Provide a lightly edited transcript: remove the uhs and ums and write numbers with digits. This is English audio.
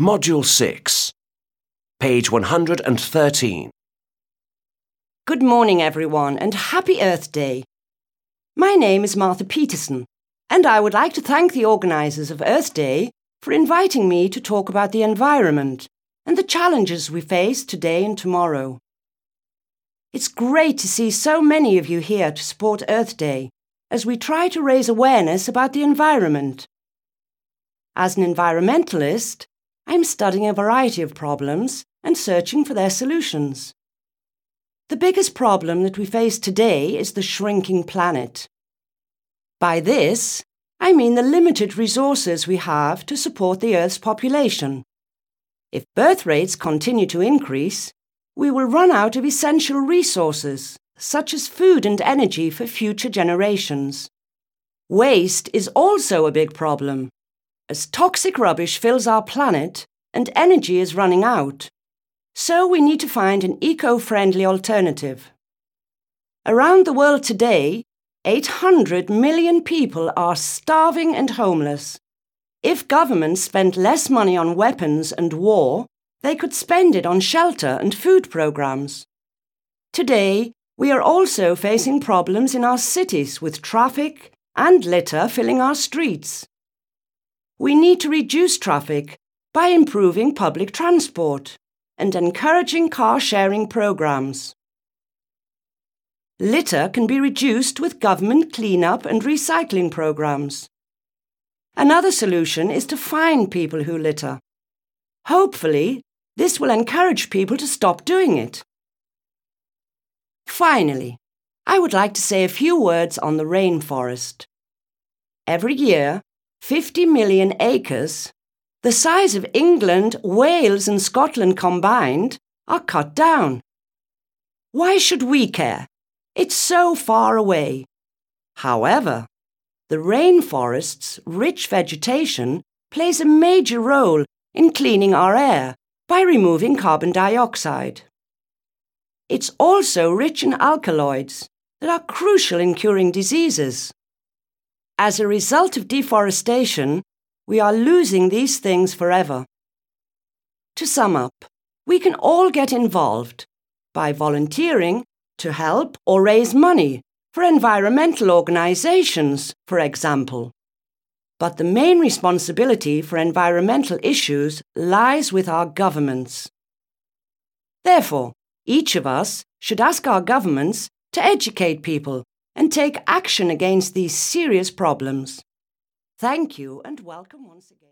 Module 6, page 113. Good morning, everyone, and happy Earth Day. My name is Martha Peterson, and I would like to thank the organisers of Earth Day for inviting me to talk about the environment and the challenges we face today and tomorrow. It's great to see so many of you here to support Earth Day as we try to raise awareness about the environment. As an environmentalist, I'm studying a variety of problems and searching for their solutions. The biggest problem that we face today is the shrinking planet. By this, I mean the limited resources we have to support the Earth's population. If birth rates continue to increase, we will run out of essential resources, such as food and energy for future generations. Waste is also a big problem, as toxic rubbish fills our planet and energy is running out. So we need to find an eco-friendly alternative. Around the world today, 800 million people are starving and homeless. If governments spent less money on weapons and war, they could spend it on shelter and food programs. Today, we are also facing problems in our cities with traffic and litter filling our streets. We need to reduce traffic by improving public transport and encouraging car-sharing programs. Litter can be reduced with government clean-up and recycling programs. Another solution is to fine people who litter. Hopefully, this will encourage people to stop doing it. Finally, I would like to say a few words on the rainforest. Every year, 50 million acres, the size of England, Wales and Scotland combined, are cut down. Why should we care? It's so far away. However, the rainforest's rich vegetation plays a major role in cleaning our air by removing carbon dioxide. It's also rich in alkaloids that are crucial in curing diseases. As a result of deforestation, we are losing these things forever. To sum up, we can all get involved by volunteering to help or raise money for environmental organisations, for example. But the main responsibility for environmental issues lies with our governments. Therefore, each of us should ask our governments to educate people and take action against these serious problems. Thank you and welcome once again.